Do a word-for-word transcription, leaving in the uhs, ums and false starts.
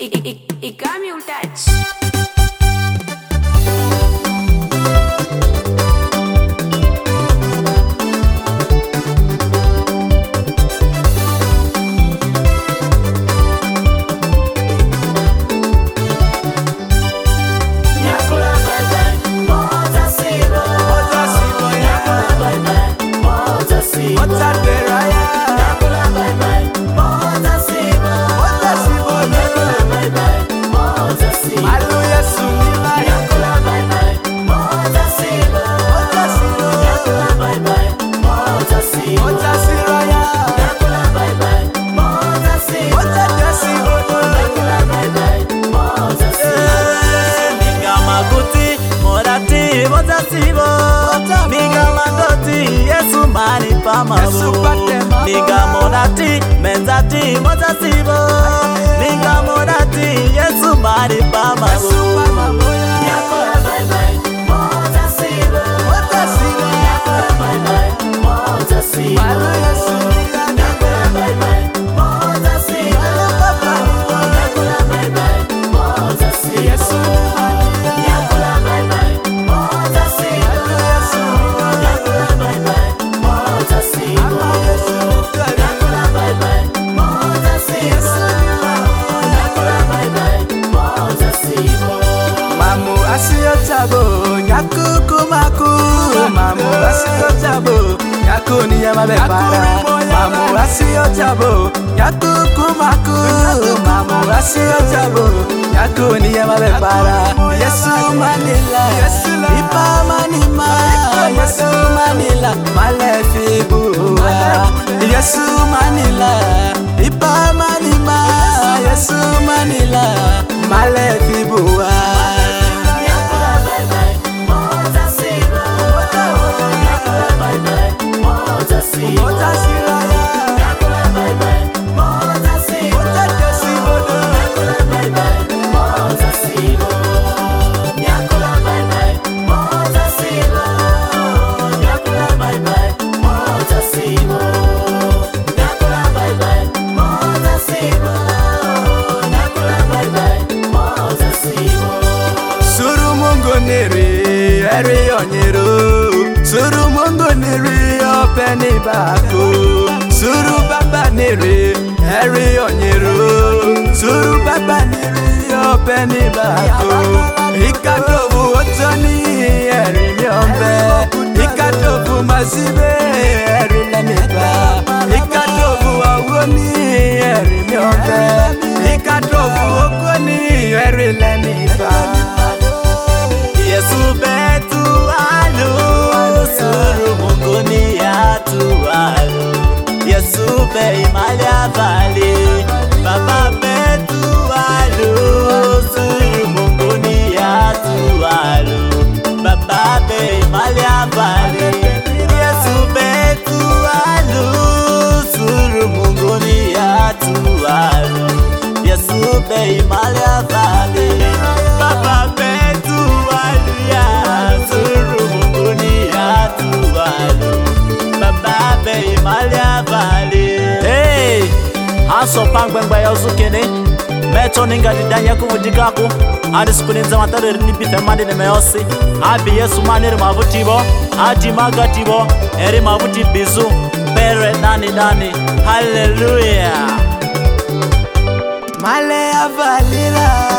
Ik got me on touch. Niga monati, menzati, mozasibo. Niga monati, Yesu mani pamabo. Yakora bye bye, mozasibo. Mozasibo. Yakora bye bye, mozasibo. Yakora bye bye, mozasibo. Yakora bye bye, mozasibo. Yakora bye bye, mozasibo. Yakora bye bye, mozasibo. Mamu asiyo tabo, nyaku kumaku. Mamu asiyo tabo, nyaku niyama bepara. Mamu asiyo tabo, nyaku kumaku. Mamu asiyo tabo, nyaku niyama bepara. Yesu manila, ipa manima. Yesu manila, malefi buwa. Yesu manila, ipa manima. Yesu manila, malefi buwa. Suru mungo nere, eri onyero. Suru mungo nere, openi bako. Suru baba nere, eri onyero. Suru baba nere, openi bako. Ikatovu otoni, eri nyombe. Ikatovu mazibe, eri lemiba. Ikatovu awoni, eri nyombe. Ikatovu okoni, eri lemiba. Yesu betu alu, suru mungoni atu alu. Yesu be imali avali, baba betu alu, suru mungoni atu alu. Baba be imali avali, Yesu betu alu, suru mungoni atu alu. Yesu be imali avali, baba betu alu ya, suru mungoni atu alu. Baba be imali avali. Hey, aso pangwengba ya uzukene. Meto ninga didanya kumudikaku. Adi sikuninza matare nipife mandi ni meosi. Abi Yesu maniri mavutibo. Adi magatibo. Eri mavuti bizu. Pere nani nani. Hallelujah. Male avalila.